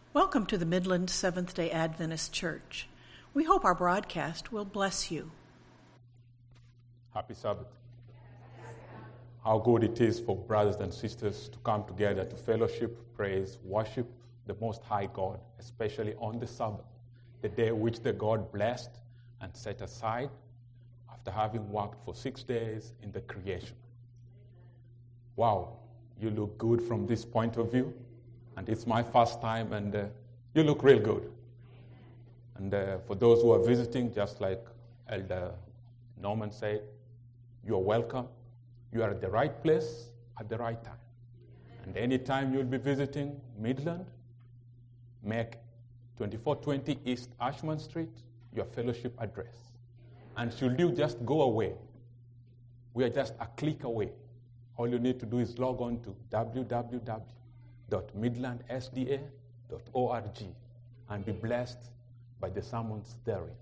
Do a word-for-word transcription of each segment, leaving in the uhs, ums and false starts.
Welcome to the Midland Seventh-day Adventist Church. We hope our broadcast will bless you. Happy Sabbath. How good it is for brothers and sisters to come together to fellowship, praise, worship the Most High God, especially on the Sabbath, the day which the God blessed and set aside after having worked for six days in the creation. Wow, you look good from this point of view. And it's my first time, and uh, you look real good. And uh, for those who are visiting, just like Elder Norman said, you are welcome. You are at the right place at the right time. And anytime you'll be visiting Midland, make twenty-four twenty East Ashman Street your fellowship address. And should you just go away, we are just a click away. All you need to do is log on to w w w dot midland s d a dot org and be blessed by the sermons therein.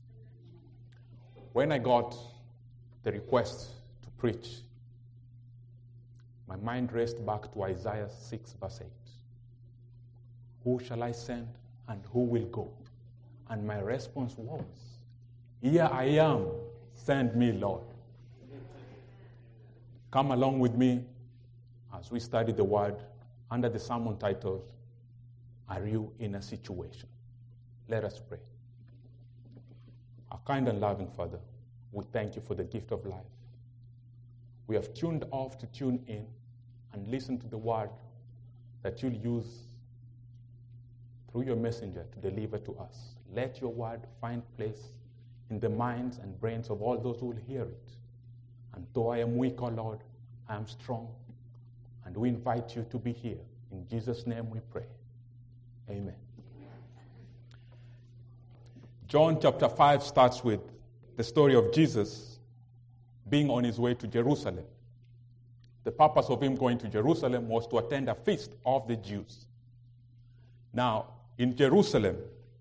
When I got the request to preach, my mind raced back to Isaiah six verse eight. Who shall I send and who will go? And my response was, here I am, send me, Lord. Come along with me as we study the word under the sermon titled, Are You in a Situation? Let us pray. Our kind and loving Father, we thank you for the gift of life. We have tuned off to tune in and listen to the word that you'll use through your messenger to deliver to us. Let your word find place in the minds and brains of all those who will hear it. And though I am weak, O Lord, I am strong. And we invite you to be here. In Jesus' name we pray. Amen. John chapter five starts with the story of Jesus being on his way to Jerusalem. The purpose of him going to Jerusalem was to attend a feast of the Jews. Now, in Jerusalem,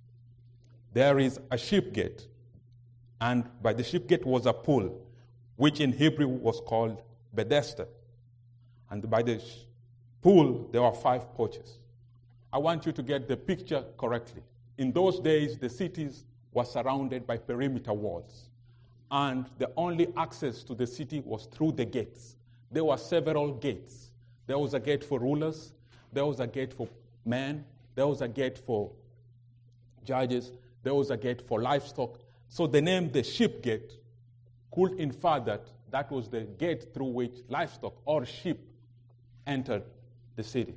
there is a sheep gate. And by the sheep gate was a pool, which in Hebrew was called Bethesda. And by the pool, there were five porches. I want you to get the picture correctly. In those days, the cities were surrounded by perimeter walls. And the only access to the city was through the gates. There were several gates. There was a gate for rulers. There was a gate for men. There was a gate for judges. There was a gate for livestock. So the name the sheep gate could infer that that was the gate through which livestock or sheep entered the city.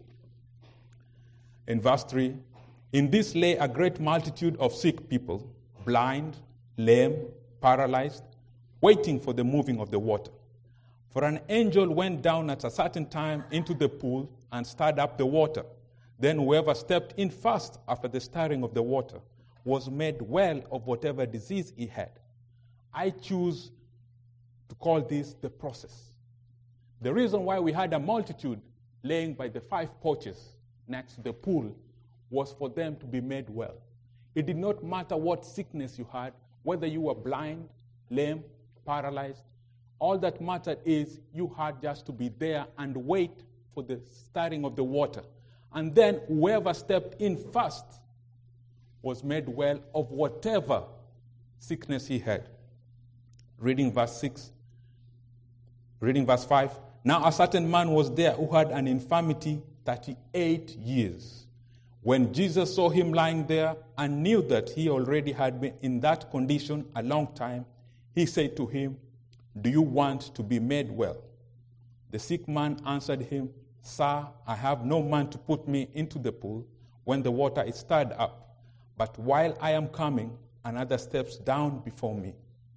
In verse three, in this lay a great multitude of sick people, blind, lame, paralyzed, waiting for the moving of the water. For an angel went down at a certain time into the pool and stirred up the water. Then whoever stepped in first after the stirring of the water was made well of whatever disease he had. I choose to call this the process. The reason why we had a multitude laying by the five porches next to the pool was for them to be made well. It did not matter what sickness you had, whether you were blind, lame, paralyzed. All that mattered is you had just to be there and wait for the stirring of the water. And then whoever stepped in first was made well of whatever sickness he had. Reading verse six. Reading verse five. Now a certain man was there who had an infirmity thirty-eight years. When Jesus saw him lying there and knew that he already had been in that condition a long time, he said to him, Do you want to be made well? The sick man answered him, Sir, I have no man to put me into the pool when the water is stirred up. But while I am coming, another steps down before me.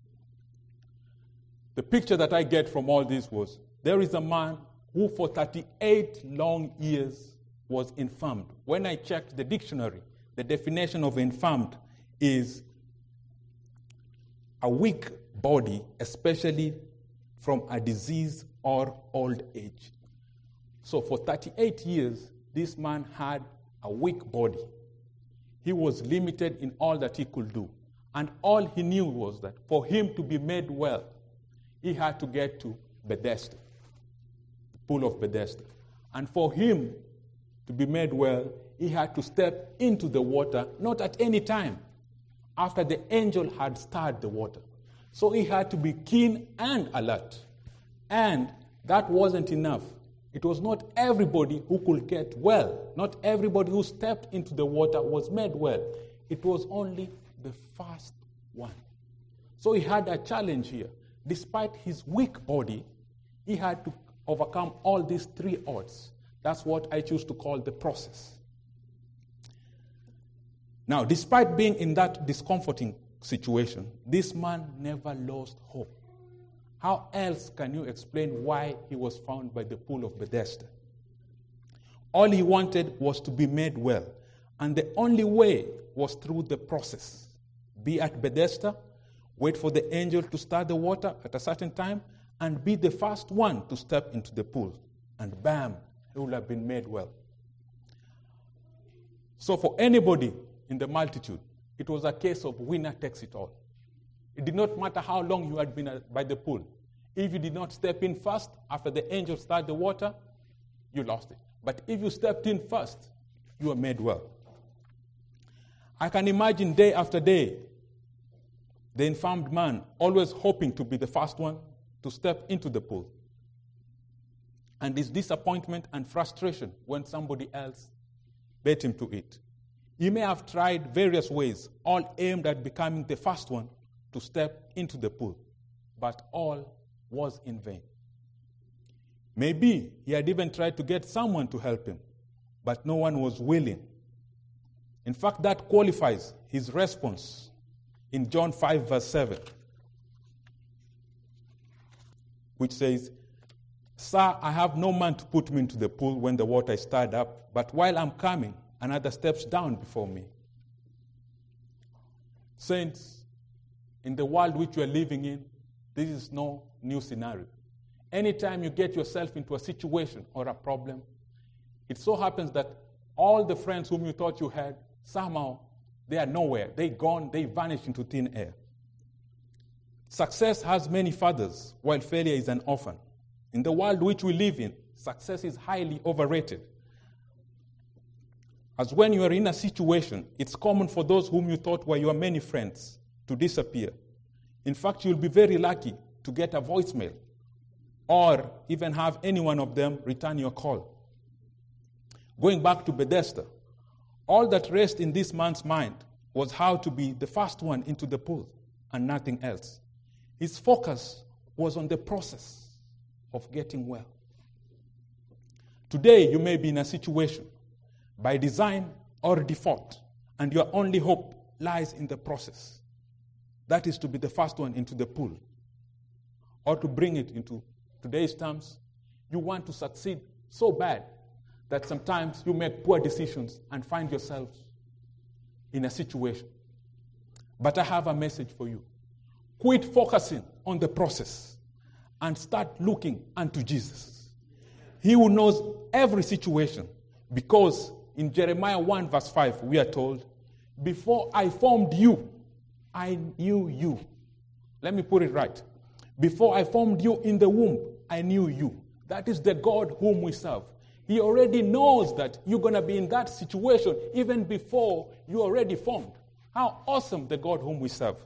The picture that I get from all this was, there is a man who for thirty-eight long years was infirmed. When I checked the dictionary, the definition of infirmed is a weak body, especially from a disease or old age. So for thirty-eight years, this man had a weak body. He was limited in all that he could do. And all he knew was that for him to be made well, he had to get to Bethesda, the pool of Bethesda. And for him to be made well, he had to step into the water, not at any time, after the angel had stirred the water. So he had to be keen and alert. And that wasn't enough. It was not everybody who could get well. Not everybody who stepped into the water was made well. It was only the first one. So he had a challenge here. Despite his weak body, he had to overcome all these three odds. That's what I choose to call the process. Now, despite being in that discomforting situation, this man never lost hope. How else can you explain why he was found by the pool of Bethesda? All he wanted was to be made well, and the only way was through the process. Be at Bethesda, wait for the angel to stir the water at a certain time, and be the first one to step into the pool. And bam, he would have been made well. So for anybody in the multitude, it was a case of winner takes it all. It did not matter how long you had been by the pool. If you did not step in first after the angel stirred the water, you lost it. But if you stepped in first, you were made well. I can imagine day after day, the infirmed man always hoping to be the first one to step into the pool. And his disappointment and frustration when somebody else beat him to it. He may have tried various ways, all aimed at becoming the first one to step into the pool, but all was in vain. Maybe he had even tried to get someone to help him, but no one was willing. In fact, that qualifies his response in John five, verse seven, which says, "Sir, I have no man to put me into the pool when the water is stirred up, but while I'm coming, another steps down before me." Saints, in the world which we are living in, this is no new scenario. Anytime you get yourself into a situation or a problem, it so happens that all the friends whom you thought you had, somehow they are nowhere. They gone, they vanished into thin air. Success has many fathers, while failure is an orphan. In the world which we live in, success is highly overrated. As when you are in a situation, it's common for those whom you thought were your many friends to disappear. In fact, you'll be very lucky to get a voicemail or even have any one of them return your call. Going back to Bethesda, all that raced in this man's mind was how to be the first one into the pool and nothing else. His focus was on the process of getting well. Today, you may be in a situation by design or default, and your only hope lies in the process. That is to be the first one into the pool. Or to bring it into today's terms, you want to succeed so bad that sometimes you make poor decisions and find yourselves in a situation. But I have a message for you. Quit focusing on the process and start looking unto Jesus. He who knows every situation, because in Jeremiah one verse five we are told, "Before I formed you, I knew you." Let me put it right. Before I formed you in the womb, I knew you. That is the God whom we serve. He already knows that you're going to be in that situation even before you already formed. How awesome the God whom we serve.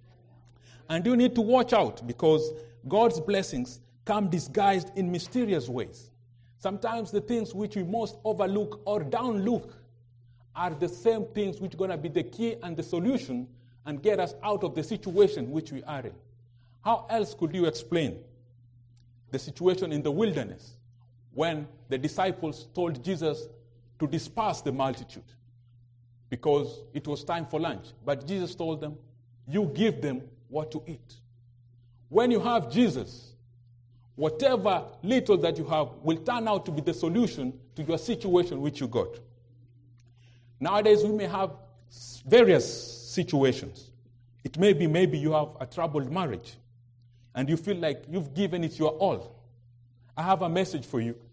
And you need to watch out, because God's blessings come disguised in mysterious ways. Sometimes the things which we most overlook or downlook are the same things which are going to be the key and the solution and get us out of the situation which we are in. How else could you explain the situation in the wilderness when the disciples told Jesus to disperse the multitude because it was time for lunch? But Jesus told them, "You give them what to eat." When you have Jesus, whatever little that you have will turn out to be the solution to your situation which you got. Nowadays, we may have various situations. It may be maybe you have a troubled marriage and you feel like you've given it your all. I have a message for you.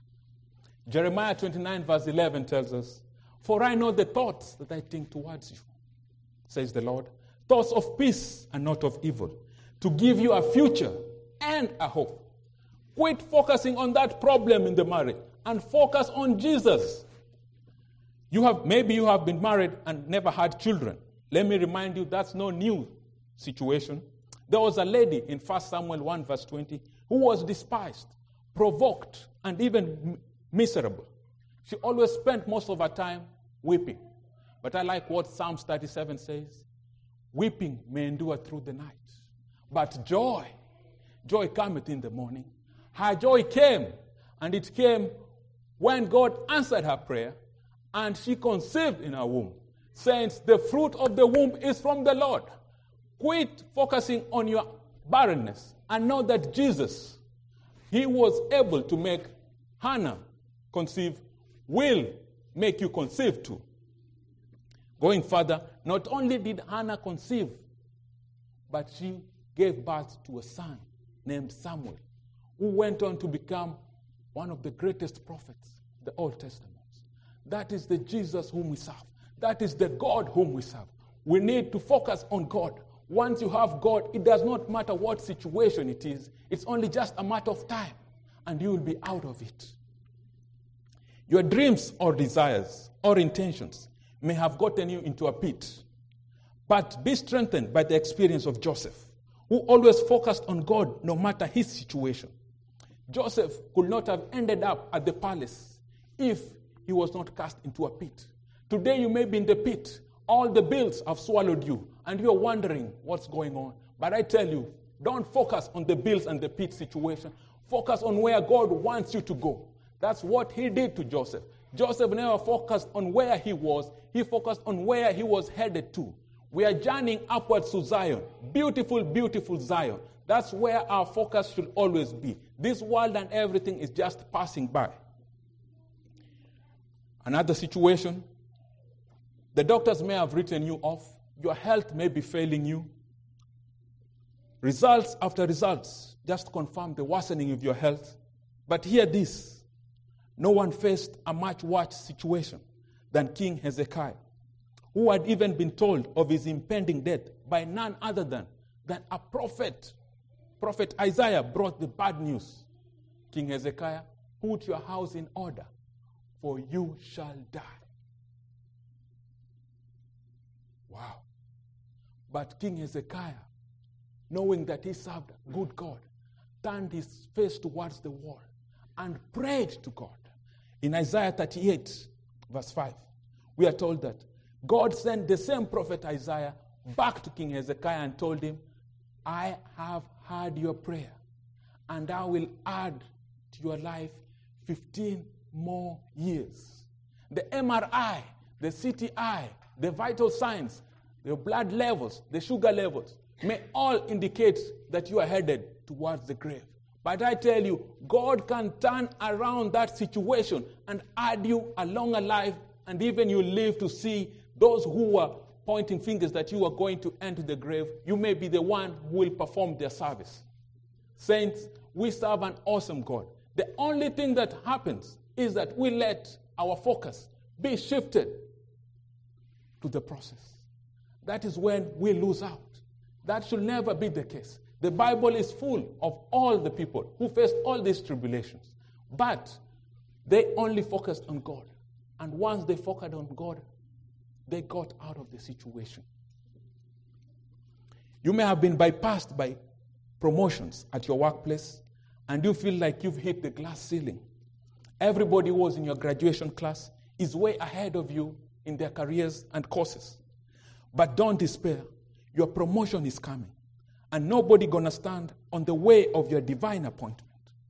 Jeremiah twenty-nine verse eleven tells us, "For I know the thoughts that I think towards you, says the Lord, thoughts of peace and not of evil, to give you a future and a hope." Quit focusing on that problem in the marriage and focus on Jesus. You have maybe you have been married and never had children. Let me remind you, that's no new situation. There was a lady in First Samuel one verse twenty who was despised, provoked, and even m- miserable. She always spent most of her time weeping. But I like what Psalms thirty-seven says. Weeping may endure through the night, but joy, joy cometh in the morning. Her joy came, and it came when God answered her prayer, and she conceived in her womb. Saints, the fruit of the womb is from the Lord. Quit focusing on your barrenness and know that Jesus, he was able to make Hannah conceive, will make you conceive too. Going further, not only did Hannah conceive, but she gave birth to a son named Samuel, who went on to become one of the greatest prophets in the Old Testament. That is the Jesus whom we serve. That is the God whom we serve. We need to focus on God. Once you have God, it does not matter what situation it is. It's only just a matter of time, and you will be out of it. Your dreams or desires or intentions may have gotten you into a pit, but be strengthened by the experience of Joseph, who always focused on God no matter his situation. Joseph could not have ended up at the palace if he was not cast into a pit. Today you may be in the pit. All the bills have swallowed you, and you're wondering what's going on. But I tell you, don't focus on the bills and the pit situation. Focus on where God wants you to go. That's what he did to Joseph. Joseph never focused on where he was. He focused on where he was headed to. We are journeying upwards to Zion. Beautiful, beautiful Zion. That's where our focus should always be. This world and everything is just passing by. Another situation, the doctors may have written you off. Your health may be failing you. Results after results just confirm the worsening of your health. But hear this. No one faced a much worse situation than King Hezekiah, who had even been told of his impending death by none other than, than a prophet. Prophet Isaiah brought the bad news. King Hezekiah, put your house in order, for you shall die. Wow. But King Hezekiah, knowing that he served a good God, turned his face towards the wall and prayed to God. In Isaiah thirty-eight, verse five, we are told that God sent the same prophet Isaiah back to King Hezekiah and told him, I have heard your prayer, and I will add to your life fifteen more years. The M R I, the C T I, the vital signs, the blood levels, the sugar levels, may all indicate that you are headed towards the grave. But I tell you, God can turn around that situation and add you a longer life, and even you live to see those who were pointing fingers that you are going to enter the grave. You may be the one who will perform their service. Saints, we serve an awesome God. The only thing that happens is that we let our focus be shifted to the process. That is when we lose out. That should never be the case. The Bible is full of all the people who faced all these tribulations. But they only focused on God. And once they focused on God, they got out of the situation. You may have been bypassed by promotions at your workplace, and you feel like you've hit the glass ceiling. Everybody who was in your graduation class is way ahead of you in their careers and courses. But don't despair. Your promotion is coming. And nobody gonna stand on the way of your divine appointment.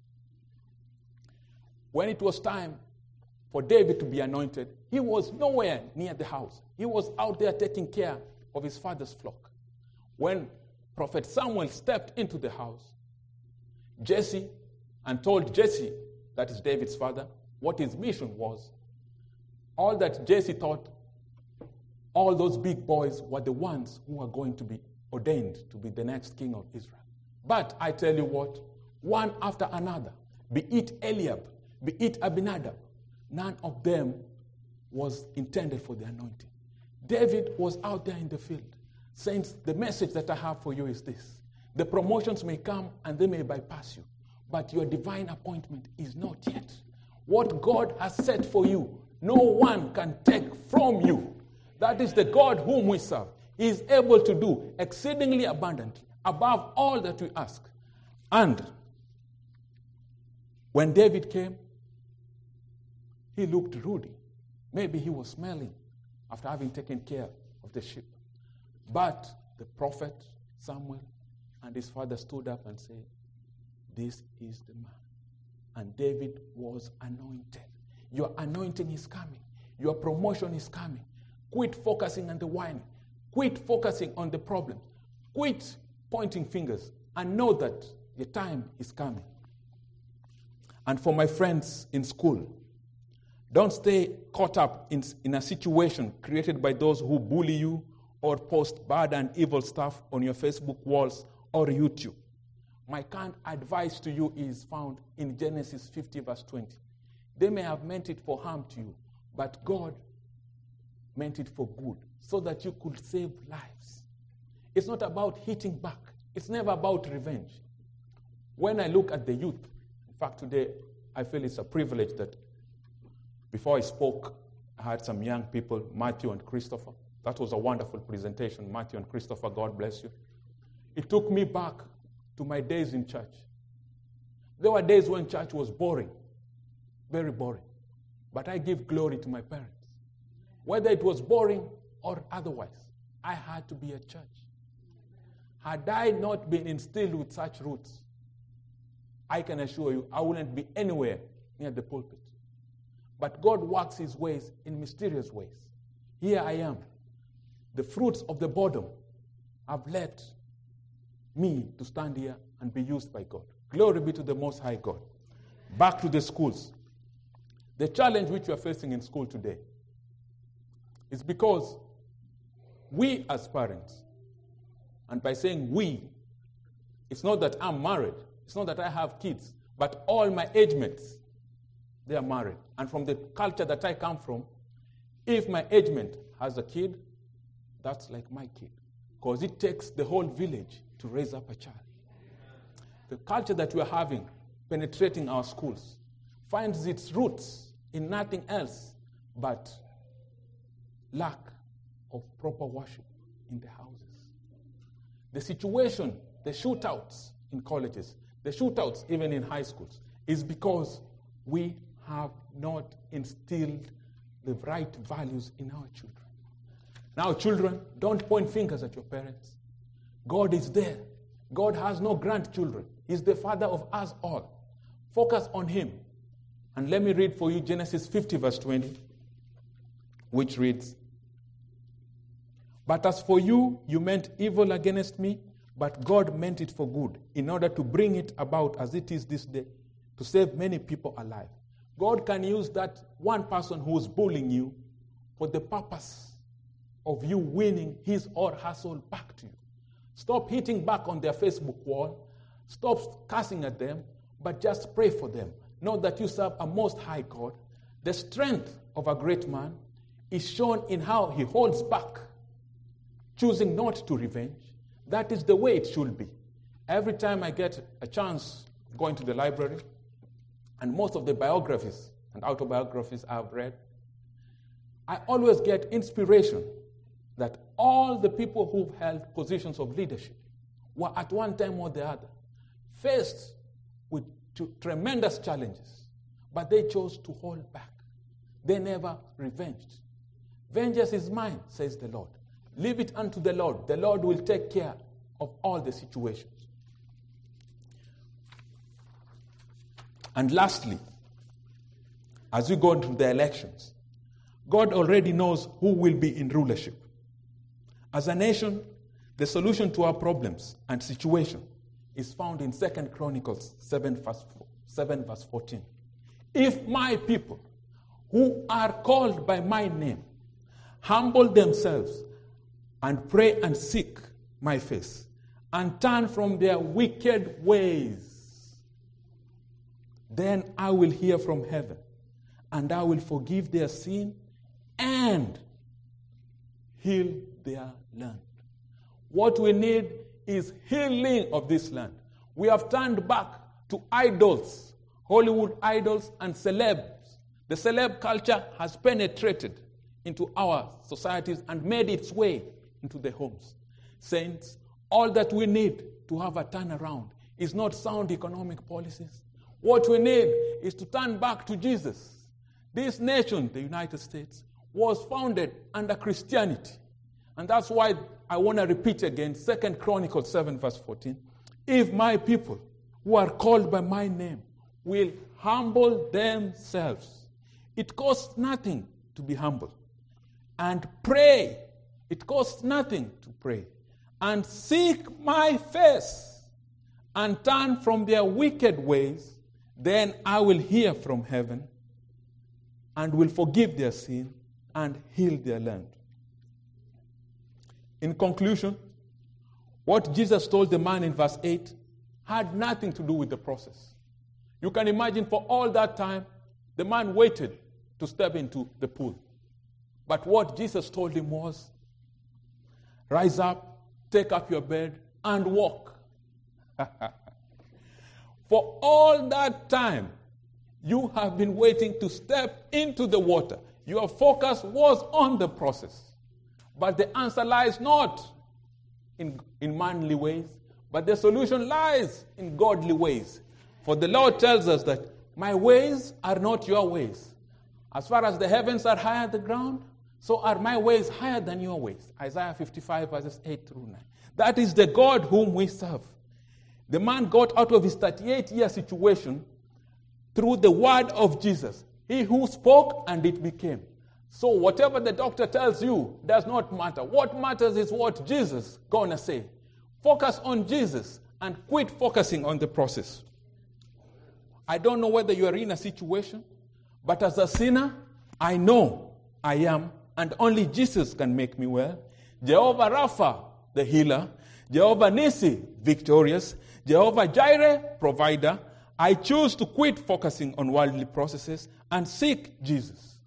When it was time for David to be anointed, he was nowhere near the house. He was out there taking care of his father's flock. When Prophet Samuel stepped into the house, Jesse, and told Jesse, that is David's father, what his mission was, all that Jesse thought, all those big boys were the ones who were going to be ordained to be the next king of Israel. But I tell you what, one after another, be it Eliab, be it Abinadab, none of them was intended for the anointing. David was out there in the field. Saints, the message that I have for you is this. The promotions may come and they may bypass you, but your divine appointment is not yet. What God has set for you, no one can take from you. That is the God whom we serve. He is able to do exceedingly abundantly, above all that we ask. And when David came, he looked ruddy. Maybe he was smelling after having taken care of the sheep. But the prophet Samuel and his father stood up and said, this is the man. And David was anointed. Your anointing is coming. Your promotion is coming. Quit focusing on the whining. Quit focusing on the problems. Quit pointing fingers and know that the time is coming. And for my friends in school, don't stay caught up in, in a situation created by those who bully you or post bad and evil stuff on your Facebook walls or YouTube. My kind advice to you is found in Genesis fifty verse twenty. They may have meant it for harm to you, but God meant it for good, so that you could save lives. It's not about hitting back. It's never about revenge. When I look at the youth, in fact today, I feel it's a privilege that before I spoke, I had some young people, Matthew and Christopher. That was a wonderful presentation. Matthew and Christopher, God bless you. It took me back to my days in church. There were days when church was boring, very boring. But I give glory to my parents. Whether it was boring or otherwise, I had to be at church. Had I not been instilled with such roots, I can assure you I wouldn't be anywhere near the pulpit. But God works his ways in mysterious ways. Here I am. The fruits of the boredom have led me to stand here and be used by God. Glory be to the Most High God. Back to the schools. The challenge which we are facing in school today is because we as parents, and by saying we, it's not that I'm married, it's not that I have kids, but all my age mates, they are married. And from the culture that I come from, if my age mate has a kid, that's like my kid. Because it takes the whole village to raise up a child. The culture that we are having, penetrating our schools, finds its roots in nothing else but lack of proper worship in the houses. The situation, the shootouts in colleges, the shootouts even in high schools, is because we have not instilled the right values in our children. Now, children, don't point fingers at your parents. God is there. God has no grandchildren. He's the father of us all. Focus on him. And let me read for you Genesis fifty verse twenty, which reads, "But as for you, you meant evil against me, but God meant it for good, in order to bring it about as it is this day, to save many people alive." God can use that one person who is bullying you for the purpose of you winning his or her soul back to you. Stop hitting back on their Facebook wall. Stop cussing at them, but just pray for them. Know that you serve a most high God. The strength of a great man is shown in how he holds back, choosing not to revenge. That is the way it should be. Every time I get a chance going to the library, and most of the biographies and autobiographies I've read, I always get inspiration that all the people who've held positions of leadership were at one time or the other faced with t- tremendous challenges, but they chose to hold back. They never revenged. "Vengeance is mine," says the Lord. "Leave it unto the Lord. The Lord will take care of all the situations." And lastly, as we go into the elections, God already knows who will be in rulership. As a nation, the solution to our problems and situation is found in Second Chronicles seven verse fourteen. "If my people, who are called by my name, humble themselves and pray and seek my face, and turn from their wicked ways, then I will hear from heaven, and I will forgive their sin and heal their land." What we need is healing of this land. We have turned back to idols, Hollywood idols and celebs The celeb culture has penetrated into our societies and made its way into the homes. Saints, all that we need to have a turnaround is not sound economic policies. What we need is to turn back to Jesus. This nation, the United States, was founded under Christianity. And that's why I want to repeat again, Second Chronicles seven verse fourteen. If my people who are called by my name will humble themselves. It costs nothing to be humble. And pray. It costs nothing to pray. And seek my face and turn from their wicked ways, then I will hear from heaven and will forgive their sin and heal their land. In conclusion, what Jesus told the man in verse eight had nothing to do with the process. You can imagine for all that time, the man waited to step into the pool. But what Jesus told him was, rise up, take up your bed, and walk. For all that time, you have been waiting to step into the water. Your focus was on the process. But the answer lies not in, in manly ways, but the solution lies in godly ways. For the Lord tells us that my ways are not your ways. As far as the heavens are higher than the ground, so are my ways higher than your ways. Isaiah fifty-five verses eight through nine. That is the God whom we serve. The man got out of his thirty-eight year situation through the word of Jesus. He who spoke and it became. So whatever the doctor tells you does not matter. What matters is what Jesus gonna say. Focus on Jesus and quit focusing on the process. I don't know whether you are in a situation, but as a sinner, I know I am, and only Jesus can make me well. Jehovah Rapha, the healer. Jehovah Nissi, victorious. Jehovah Jireh, provider. I choose to quit focusing on worldly processes and seek Jesus.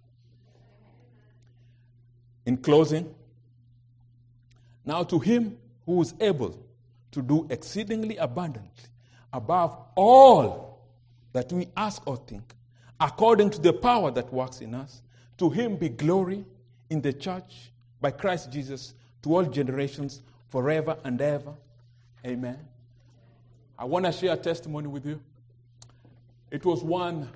In closing, now to him who is able to do exceedingly abundantly above all that we ask or think, according to the power that works in us, to him be glory in the church by Christ Jesus to all generations forever and ever. Amen. I want to share a testimony with you. It was one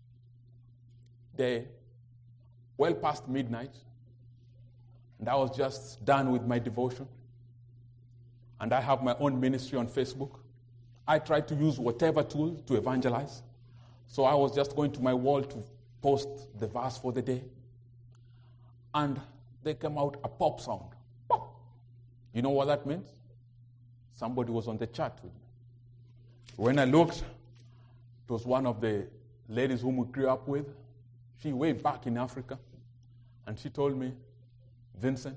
day, well past midnight, and I was just done with my devotion. And I have my own ministry on Facebook. I tried to use whatever tool to evangelize. So I was just going to my wall to post the verse for the day. And there came out a pop sound. Pop. You know what that means? Somebody was on the chat with me. When I looked, it was one of the ladies whom we grew up with. She way back in Africa. And she told me, Vincent,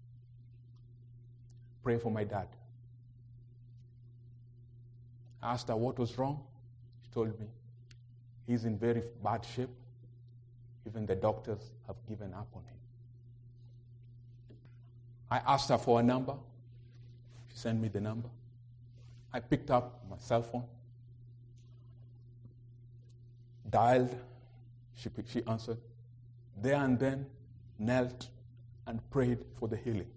pray for my dad. I asked her what was wrong. She told me, he's in very bad shape. Even the doctors have given up on him. I asked her for a number. She sent me the number. I picked up my cell phone, dialed. She, she answered. There and then, knelt and prayed for the healing.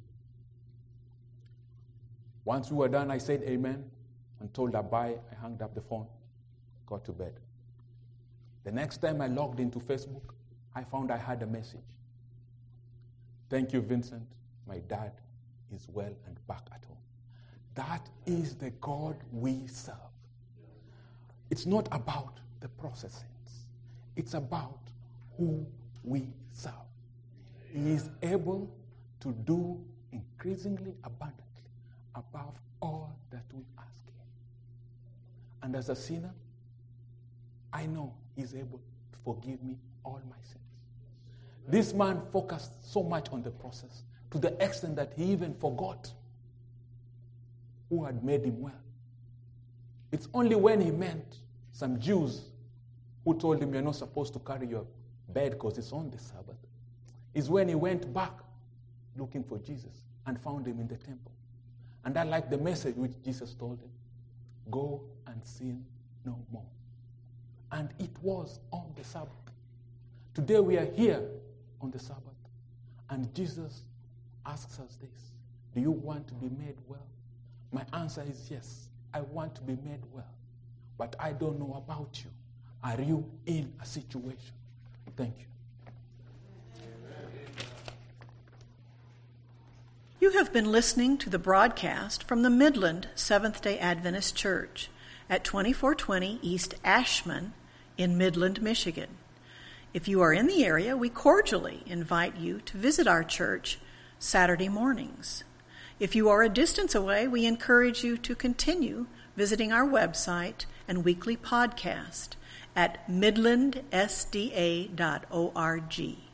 Once we were done, I said amen and told her bye. I hung up the phone, got to bed. The next time I logged into Facebook, I found I had a message. Thank you, Vincent. My dad is well and back at home. That is the God we serve. It's not about the processes. It's about who we serve. He is able to do increasingly abundantly above all that we ask him. And as a sinner, I know he's able to forgive me all my sins. This man focused so much on the process to the extent that he even forgot who had made him well. It's only when he met some Jews who told him, you're not supposed to carry your bed because it's on the Sabbath, is when he went back looking for Jesus and found him in the temple. And I like the message which Jesus told him. Go and sin no more. And it was on the Sabbath. Today we are here on the Sabbath, and Jesus asks us this: do you want to be made well? My answer is yes, I want to be made well, but I don't know about you. Are you in a situation? Thank you. You have been listening to the broadcast from the Midland Seventh-day Adventist Church at twenty-four twenty East Ashman in Midland, Michigan. If you are in the area, we cordially invite you to visit our church Saturday mornings. If you are a distance away, we encourage you to continue visiting our website and weekly podcast at midland s d a dot org.